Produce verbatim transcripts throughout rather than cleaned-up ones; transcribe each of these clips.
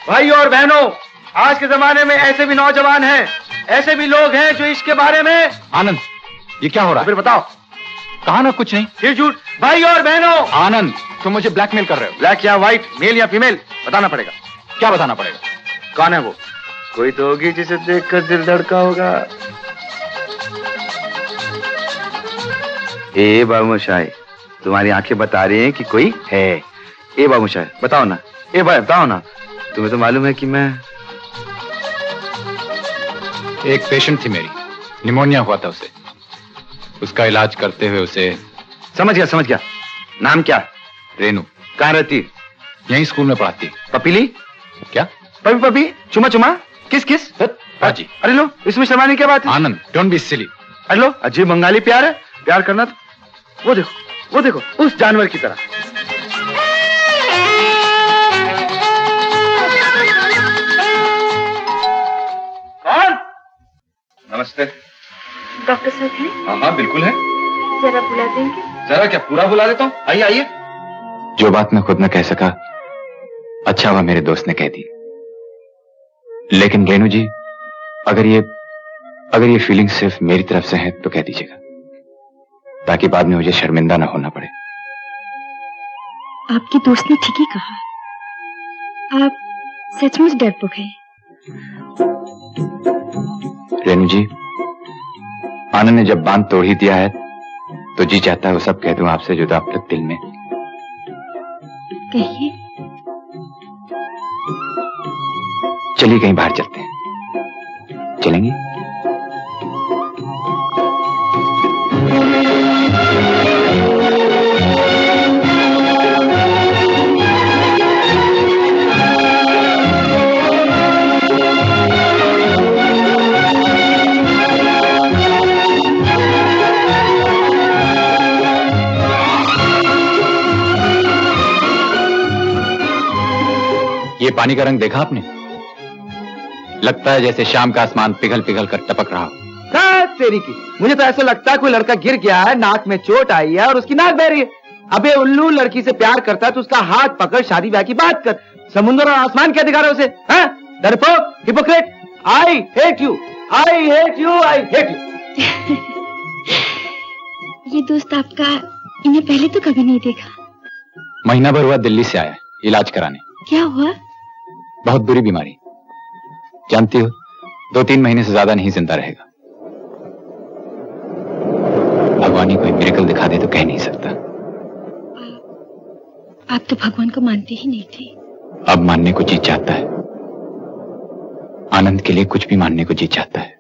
भाई और बहनों, आज के जमाने में ऐसे भी नौजवान हैं, ऐसे भी लोग हैं जो इसके बारे में। आनंद, ये क्या हो रहा है? फिर बताओ। कहा ना कुछ नहीं। फिर झूठ। भाई और बहनों। आनंद, तुम मुझे ब्लैकमेल कर रहे हो। ब्लैक या व्हाइट, मेल या फीमेल, बताना पड़ेगा। क्या बताना पड़ेगा? कौन है वो? कोई तो होगी जिसे देखकर दिल धड़का होगा। ए बाबूशाही, तुम्हारी आंखें बता रही हैं कि कोई है। ए बाबूशाही, बताओ ना। ए भाई बताओ ना, तुम्हें तो मालूम है कि मैं। एक पेशेंट थी मेरी, निमोनिया हुआ था उसे। उसका इलाज करते हुए उसे। समझ गया समझ गया। नाम क्या? रेनू। कहाँ रहती? यहीं स्कूल में पढ़ाती। पपीली? क्या? पपी पपी, चुमा चुमा, किस किस? हाजी। अरे लो, इसमें शर्माने की क्या बात है? Anand, don't be silly. अरे लो, अजीब बंगाली प्यार है। प्यार करना तो वो देखो, वो देखो, उस जानवर की तरह। कौन? नमस्ते। डॉक्टर साहब हैं? हाँ हाँ बिल्कुल है। जरा बुला देंगे? जरा क्या, पूरा बुला देता हूँ। आइए आइए। जो बात मैं खुद न कह सका, अच्छा हुआ मेरे दोस्त ने कह दी। लेकिन रेनू जी, अगर ये अगर ये फीलिंग सिर्फ मेरी तरफ से है तो कह दीजिएगा, ताकि बाद में मुझे शर्मिंदा ना होना पड़े। आपके दोस्त ने ठीक ही कहा, आप सचमुच डरपोक हैं। रेनू जी, आनंद ने जब बांध तोड़ ही दिया है तो जी चाहता है वो सब कह दूं आपसे जो अब तक दिल में। कहिए। चलिए कहीं बाहर चलते हैं। चलेंगे? ये पानी का रंग देखा आपने? लगता है जैसे शाम का आसमान पिघल पिघल कर टपक रहा हो। तेरी की, मुझे तो ऐसा लगता है कोई लड़का गिर गया है, नाक में चोट आई है और उसकी नाक बह रही है। अबे उल्लू, लड़की से प्यार करता है तो उसका हाथ पकड़ शादी ब्याह की बात कर। समुद्र और आसमान क्या दिखा रहा है उसे? हाँ? डरपोक, hypocrite, I hate you, I hate you, I hate you. ये दोस्त आपका, इन्हें पहले तो कभी नहीं देखा। महीना भर हुआ दिल्ली से आया इलाज कराने। क्या हुआ? बहुत बुरी बीमारी, जानती हो, दो तीन महीने से ज्यादा नहीं जिंदा रहेगा। भगवान ही कोई मिरेकल दिखा दे तो कह नहीं सकता। आप तो भगवान को मानते ही नहीं थे। अब मानने को जी चाहता है। आनंद के लिए कुछ भी मानने को जी चाहता है।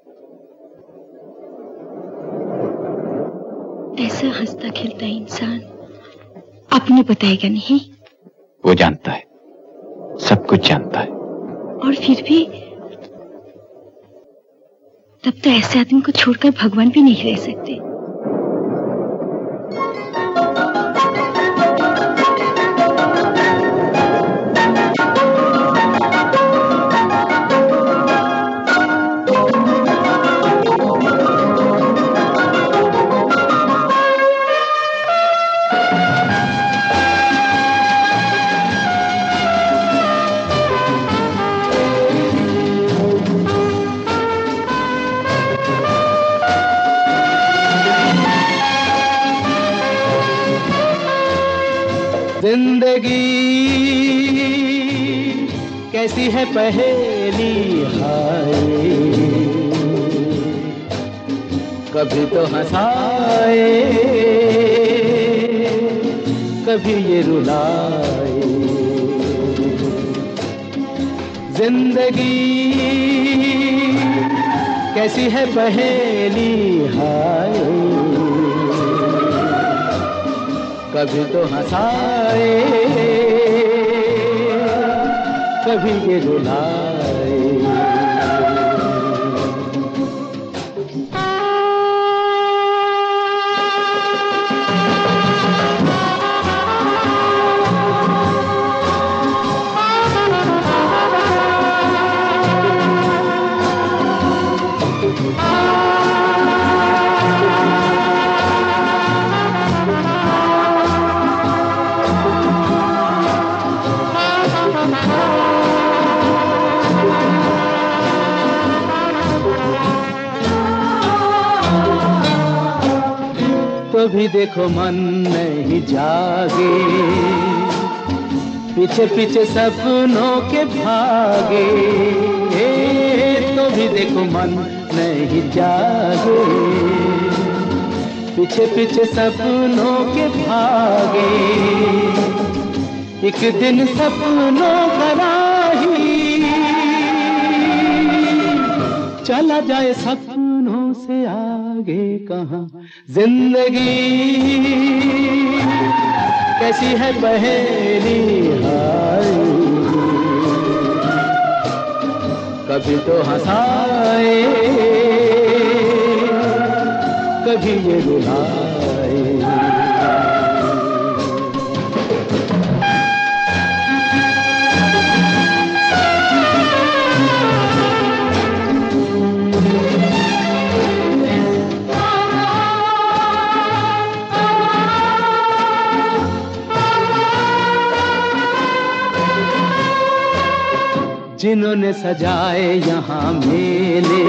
ऐसा हंसता खेलता इंसान अपने बताएगा नहीं। वो जानता है, सब कुछ जानता है। और फिर भी तब तो ऐसे आदमी को छोड़कर भगवान भी नहीं रह सकते। जिंदगी कैसी है पहेली हाय, कभी तो हंसाए कभी ये रुलाए। जिंदगी कैसी है पहेली हाय, कभी तो हंसाए कभी ये रुलाए। भी देखो मन नहीं जागे, पीछे पीछे सपनों के भागे, तो भी देखो मन नहीं जागे, पीछे पीछे सपनों के भागे। एक दिन सपनों का राही चला जाए सपनों से आगे कहाँ। जिंदगी कैसी है पहेली हाय, कभी तो हंसाए कभी ये रुलाए। जिन्होंने सजाए यहाँ मेले,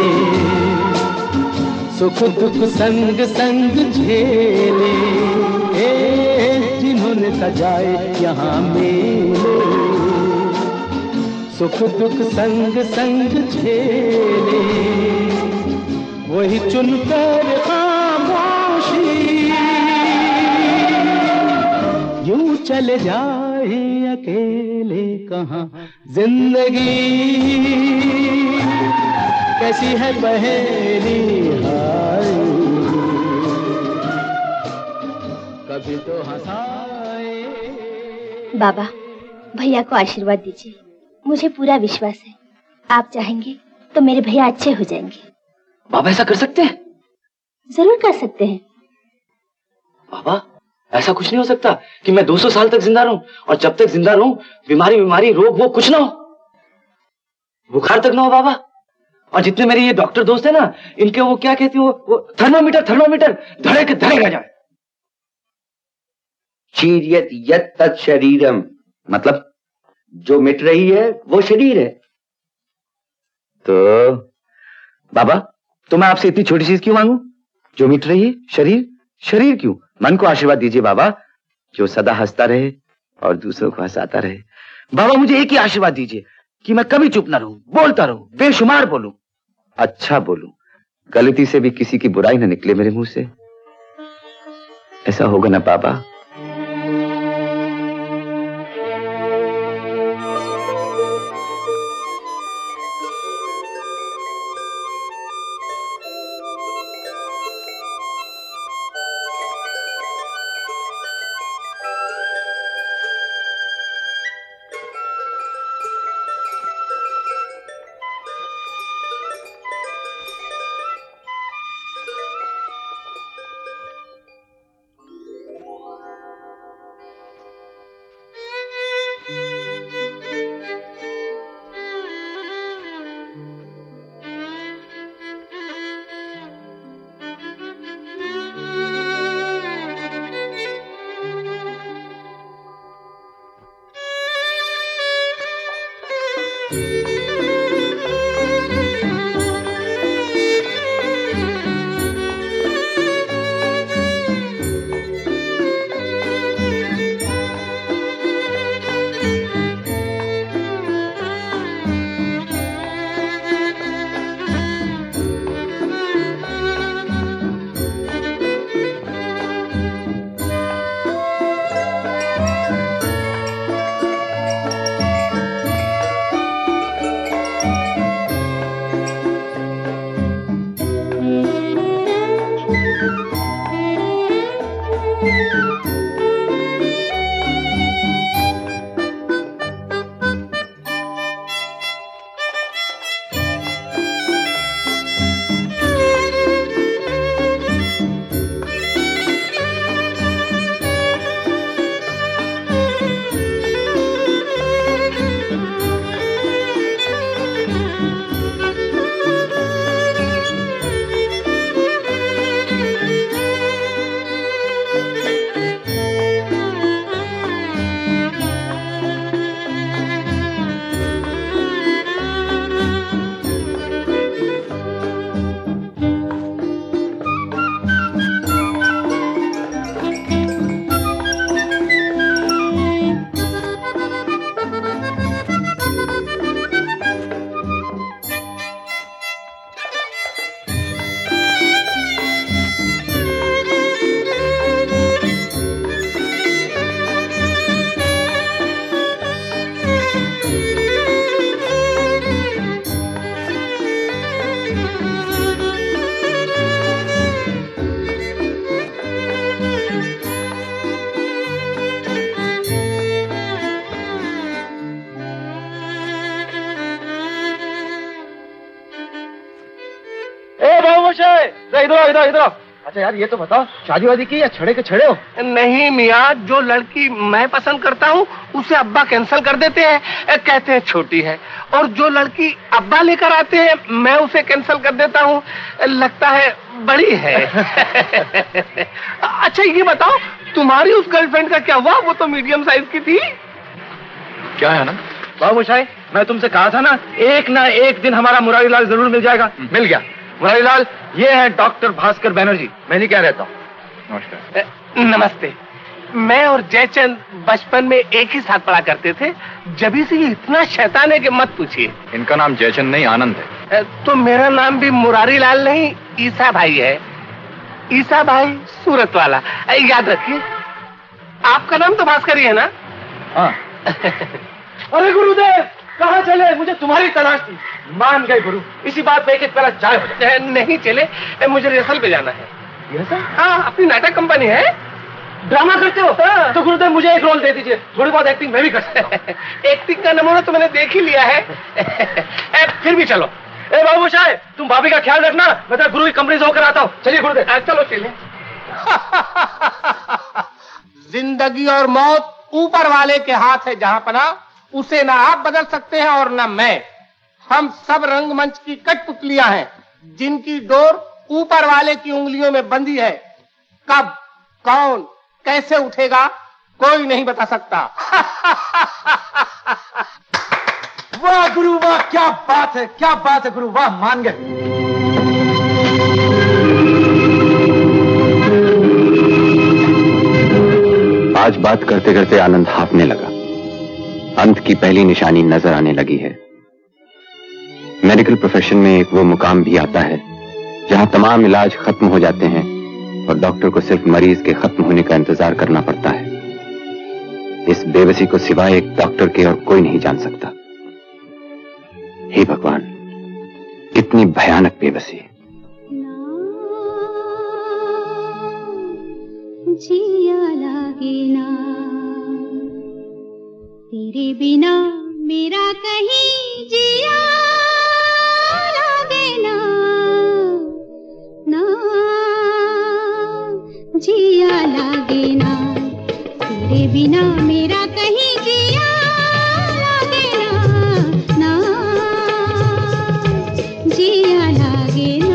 सुख दुख संग संग झेले, जिन्होंने सजाए यहाँ मेले, सुख दुख संग संग झेले, वही चुनकर खामोशी यूं चले जाए अकेले कहाँ। जिंदगी कैसी है पहेली हाय, कभी तो हंसाए। बाबा, भैया को आशीर्वाद दीजिए। मुझे पूरा विश्वास है आप चाहेंगे तो मेरे भैया अच्छे हो जाएंगे। बाबा ऐसा कर सकते हैं? जरूर कर सकते हैं। बाबा ऐसा कुछ नहीं हो सकता कि मैं दो सौ साल तक जिंदा रहूं, और जब तक जिंदा रहूं बीमारी बीमारी रोग वो कुछ ना हो, बुखार तक ना हो बाबा। और जितने मेरे ये डॉक्टर दोस्त हैं ना, इनके वो क्या कहते हैं, वो, वो थर्मोमीटर थर्मोमीटर धड़े के धड़े रह जाए। चीरियत यत तत् शरीरम, मतलब जो मिट रही है वो शरीर है। तो बाबा तो मैं आपसे इतनी छोटी चीज क्यों मांगू? जो मिट रही है शरीर, शरीर क्यों? मन को आशीर्वाद दीजिए बाबा, जो सदा हंसता रहे और दूसरों को हंसाता रहे। बाबा मुझे एक ही आशीर्वाद दीजिए कि मैं कभी चुप ना रहूं, बोलता रहूं, बेशुमार बोलूं, अच्छा बोलूं, गलती से भी किसी की बुराई ना निकले मेरे मुंह से। ऐसा होगा ना बाबा? इधर आओ, इधर इधर आओ। अच्छा यार, ये तो बताओ, शादी वादी की या छड़े के छड़े हो? नहीं मियाँ, जो लड़की मैं पसंद करता हूँ उसे अब्बा कैंसिल कर देते हैं, कहते हैं छोटी है, और जो लड़की अब्बा लेकर आते हैं मैं उसे कैंसिल कर देता हूँ, लगता है बड़ी है। अच्छा ये बताओ, तुम्हारी उस गर्लफ्रेंड का क्या हुआ? वो तो मीडियम साइज की थी। क्या है ना बाबू शाही, मैं तुमसे कहा था ना, एक ना एक दिन हमारा मुरारी लाल जरूर मिल जाएगा। मिल गया। मुरारी लाल, ये है डॉक्टर भास्कर बैनर्जी, मैं नहीं कह रहता हूँ। नमस्कार। नमस्ते। मैं और जयचंद बचपन में एक ही साथ पढ़ा करते थे, जभी से ये इतना शैतान है कि मत पूछिए। इनका नाम जयचंद नहीं, आनंद है। तो मेरा नाम भी मुरारी लाल नहीं, ईसा भाई है। ईसा भाई सूरत वाला, याद रखिए। आपका नाम तो भास्कर ही है ना? हाँ। अरे गुरुदेव, कहाँ चले? मुझे तुम्हारी तलाश थी। मान गए गुरु, इसी बात पे एक एक पहला चाय हो जाए। नहीं चले, मुझे रिहर्सल पे जाना है। रिहर्सल? हाँ, अपनी नाटक कंपनी है। ड्रामा करते हो? हाँ। तो गुरुदेव मुझे एक रोल दे दीजिए, थोड़ी बहुत एक्टिंग मैं भी कर सकता हूँ। एक्टिंग का नमूना तो मैंने देख ही लिया है। फिर भी चलो। ए बाबू शाह, तुम भाभी का ख्याल रखना, मैं तो गुरु की कंपनी से होकर आता हूँ। चलिए गुरुदेव। चलो चलिए। जिंदगी और मौत ऊपर वाले के हाथ है जहां पना, उसे ना आप बदल सकते हैं और ना मैं। हम सब रंगमंच की कठपुतलियां हैं, जिनकी डोर ऊपर वाले की उंगलियों में बंधी है। कब, कौन, कैसे उठेगा, कोई नहीं बता सकता। वाह गुरु वाह, क्या बात है, क्या बात है गुरु, वाह, मान गए। आज बात करते करते आनंद हांफने लगा। अंत की पहली निशानी नजर आने लगी है। मेडिकल प्रोफेशन में एक वो मुकाम भी आता है जहां तमाम इलाज खत्म हो जाते हैं और डॉक्टर को सिर्फ मरीज के खत्म होने का इंतजार करना पड़ता है। इस बेबसी को सिवाय एक डॉक्टर के और कोई नहीं जान सकता। हे भगवान, कितनी भयानक बेबसी। जिया लागे ना तेरे बिना, मेरा कहीं जिया लागे ना, ना जिया लागे ना तेरे बिना, मेरा कहीं जिया लागे ना, ना जिया लागे ना।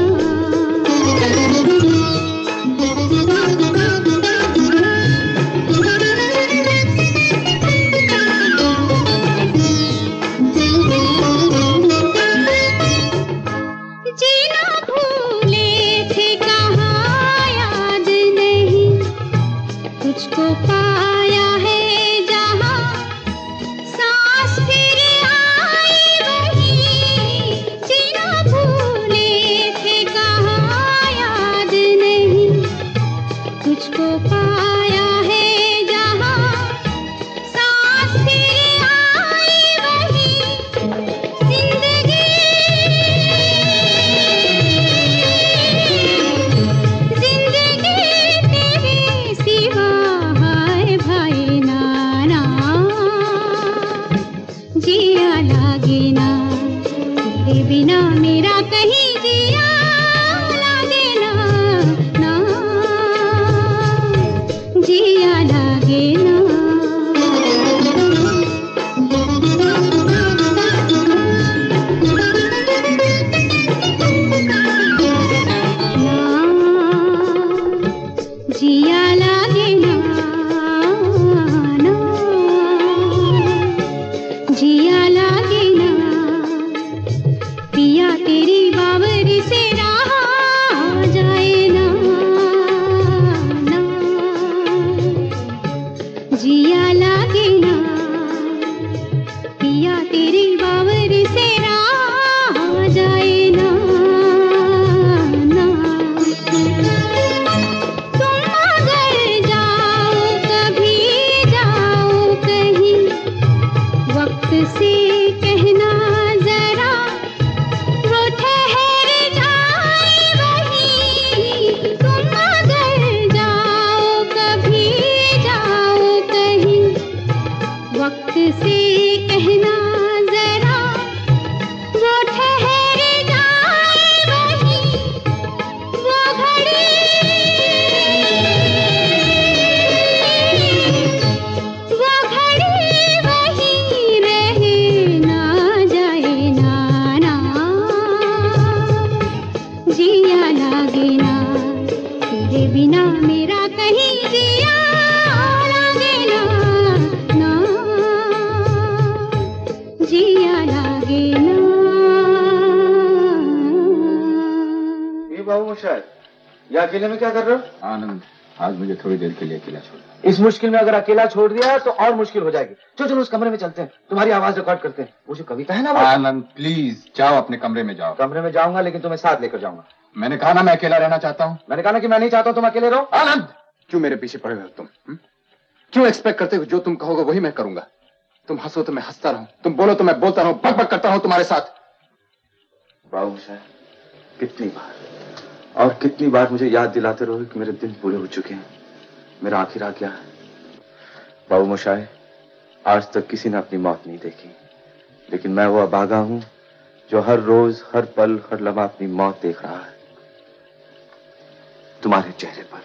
बाबू शायद ये अकेले में क्या कर रहे हो? आनंद, आज मुझे थोड़ी देर के लिए अकेला छोड़। इस मुश्किल में अगर अकेला छोड़ दिया तो और मुश्किल हो जाएगी। चलो चलो उस कमरे में चलते हैं, तुम्हारी आवाज रिकॉर्ड करते हैं। वो जो कविता है ना वो। आनंद प्लीज जाओ, अपने कमरे में जाओ। कमरे में जाऊंगा लेकिन तुम्हें साथ लेकर जाऊंगा। मैंने कहा ना मैं अकेला रहना चाहता हूँ। मैंने कहा ना कि मैं नहीं चाहता हूँ तुम अकेले रहो। आनंद, क्यों मेरे पीछे पड़े हो तुम? हुँ? क्यों एक्सपेक्ट करते हो जो तुम कहोगे वही मैं करूंगा? तुम हंसो तो मैं हंसता रहूं, तुम बोलो तो मैं बोलता रहूं, बक बक करता रहूं तुम्हारे साथ। बाबू साहब, कितनी बार और कितनी बार मुझे याद दिलाते रहो कि मेरे दिन पूरे हो चुके हैं, मेरा आखिर आ गया है। बाबू मोशाय, आज तक किसी ने अपनी मौत नहीं देखी, लेकिन मैं वो अभागा हूं जो हर रोज, हर पल, हर लम्हा अपनी मौत देख रहा है। तुम्हारे चेहरे पर,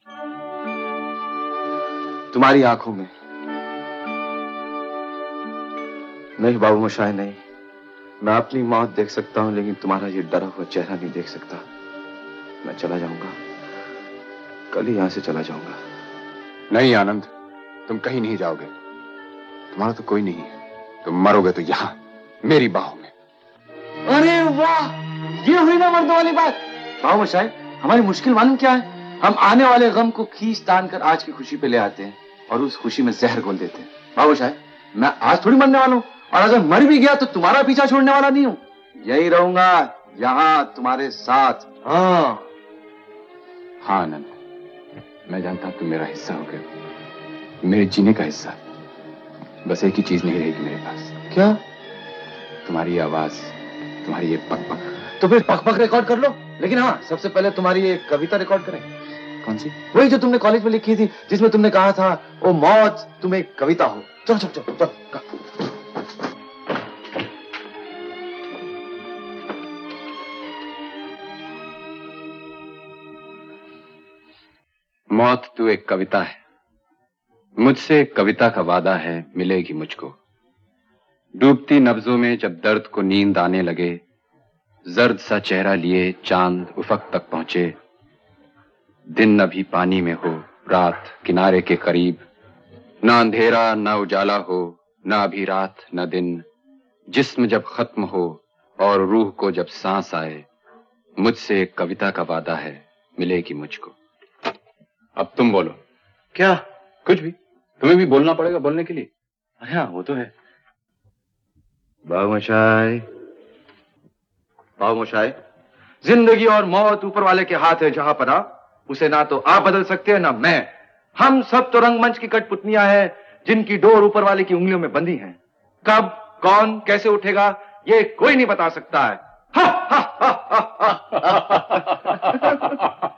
तुम्हारी आंखों में। नहीं बाबू मोशाय नहीं, मैं अपनी मौत देख सकता हूं लेकिन तुम्हारा ये डरा हुआ चेहरा नहीं देख सकता। मैं चला जाऊंगा, कल ही यहां से चला जाऊंगा। नहीं आनंद, तुम कहीं नहीं जाओगे। तुम्हारा तो कोई नहीं है, तुम मरोगे तो यहां मेरी बाहों में। अरे वाह, ये हुई ना मर्दों वाली बात। बाबू मोशाय, हमारी मुश्किल मालूम क्या है? हम आने वाले गम को खींच तान कर आज की खुशी पे ले आते हैं और उस खुशी में जहर घोल देते हैं। बाबू मोशाय, मैं आज थोड़ी मरने वाला हूं, और अगर मर भी गया तो तुम्हारा पीछा छोड़ने वाला नहीं हूं। यही रहूंगा यहां तुम्हारे साथ। हाँ हाँ आनंद, मैं जानता हूं तुम मेरा हिस्सा हो गए, मेरे जीने का हिस्सा। बस एक ही चीज नहीं रहेगी मेरे पास। क्या? तुम्हारी आवाज, तुम्हारी ये पक पक। तो फिर पक पक रिकॉर्ड कर लो, लेकिन हाँ सबसे पहले तुम्हारी ये कविता रिकॉर्ड करें। कौन सी? वही जो तुमने कॉलेज में लिखी थी, जिसमें तुमने कहा था ओ मौत तुम एक कविता हो। चलो चलो चलो चलो। मौत तू एक कविता है, मुझसे एक कविता का वादा है, मिलेगी मुझको। डूबती नब्जों में जब दर्द को नींद आने लगे, जर्द सा चेहरा लिए चांद उफक तक पहुंचे। दिन अभी पानी में हो, रात किनारे के करीब, ना अंधेरा ना उजाला हो, ना अभी रात ना दिन। जिस्म जब खत्म हो और रूह को जब सांस आए, मुझसे एक कविता का वादा है, मिलेगी मुझको। अब तुम बोलो। क्या? कुछ भी, तुम्हें भी बोलना पड़ेगा बोलने के लिए। हाँ वो तो है। बाबू मोशाय, बाबू मोशाय, जिंदगी और मौत ऊपर वाले के हाथ है जहां पना, उसे ना तो आप बदल सकते हैं ना मैं। हम सब तो रंगमंच की कठपुतलियां हैं जिनकी डोर ऊपर वाले की उंगलियों में बंधी है। कब कौन कैसे उठेगा ये कोई नहीं बता सकता है। हा, हा, हा, हा, हा।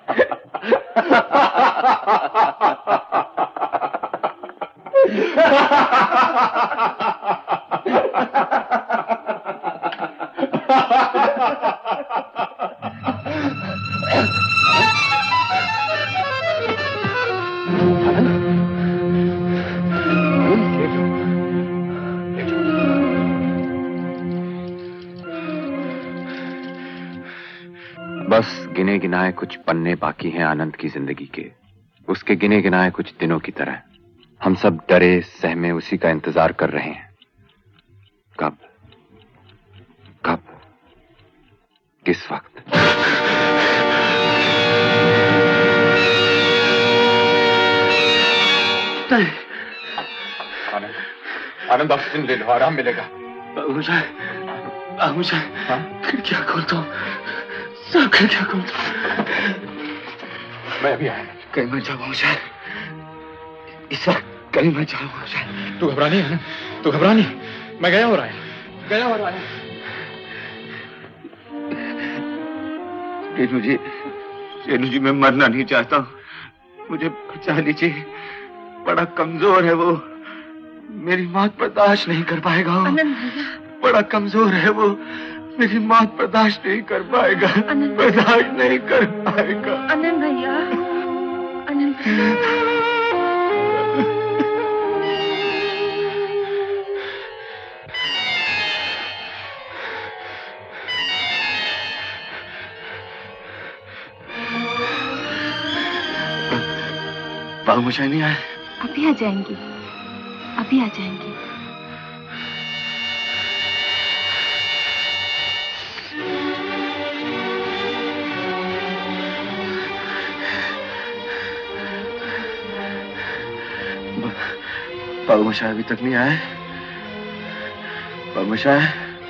बस गिने गिनाए कुछ पन्ने बाकी हैं आनंद की जिंदगी के, उसके गिने गिनाए कुछ दिनों की तरह। हम सब डरे सहमे उसी का इंतजार कर रहे हैं। कब कब किस वक्त? आनंद, आनंद ऑक्सीजन ले लो, आराम मिलेगा। मुझे मुझे खिड़कियां खोल दो, सब खिड़कियां खोल दो। मैं अभी आया। कहीं मत जाओ मुझे, इस वक्त कहीं मत जाओ मुझे। तू घबरा नहीं है ना, तू घबरा नहीं, मैं गया और आया, गया और आया। रेणु जी, रेणु जी मैं मरना नहीं चाहता हूँ, मुझे बचा लीजिए। बड़ा कमजोर है वो, मेरी मौत बर्दाश्त नहीं कर पाएगा वो। बड़ा कमजोर है वो, मेरी मौत बर्दाश्त नहीं कर पाएगा, बर्दाश्त नहीं कर पाएगा। आनंद भैया, आनंद भैया। बाबू मुझे नहीं आए। अभी आ जाएंगी, अभी आ जाएंगी। बाबूमशाह अभी तक नहीं आए। बाबूमशाह,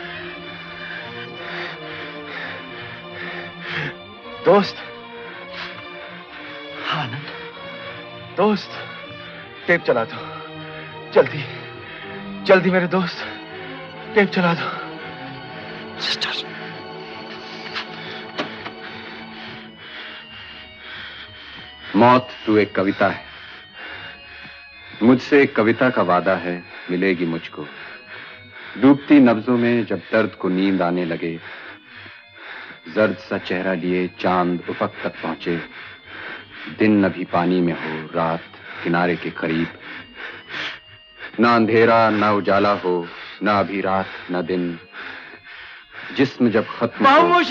दोस्त, आनंद, दोस्त, टेप चला दो जल्दी, जल्दी मेरे दोस्त, टेप चला दो। सिस्टर, मौत तू एक कविता है, मुझसे एक कविता का वादा है, मिलेगी मुझको। डूबती नब्जों में जब दर्द को नींद आने लगे, जर्द सा चेहरा लिए चांद उफक तक पहुंचे। दिन अभी पानी में हो, रात किनारे के करीब, ना अंधेरा ना उजाला हो, ना अभी रात ना दिन। जिस्म जब खत्म हो,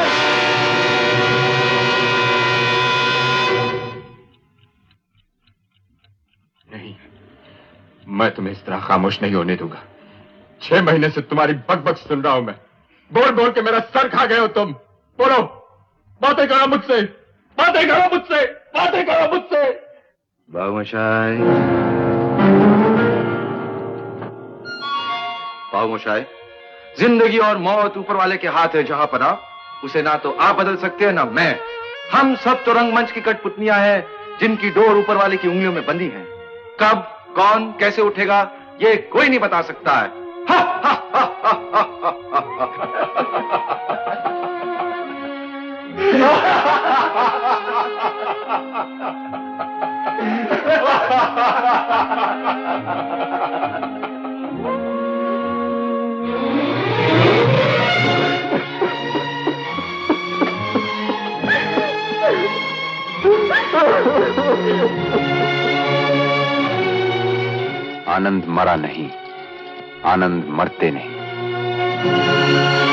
नहीं, मैं तुम्हें इस तरह खामोश नहीं होने दूंगा। छह महीने से तुम्हारी बकबक सुन रहा हूं मैं। बोल बोल के मेरा सर खा गए हो तुम। बोलो, बातें करो मुझसे, बातें करो मुझसे, बातें करो मुझसे। बाबूमशाह, बाबूमशाह, जिंदगी और मौत ऊपर वाले के हाथ है जहां पना, उसे ना तो आप बदल सकते हैं ना मैं। हम सब तो रंगमंच की कठपुतलियां हैं जिनकी डोर ऊपर वाले की उंगलियों में बंधी है। कब, कौन, कैसे उठेगा ये कोई नहीं बता सकता है। हा, हा, हा, हा, हा, हा, आनंद मरा नहीं, आनंद मरते नहीं।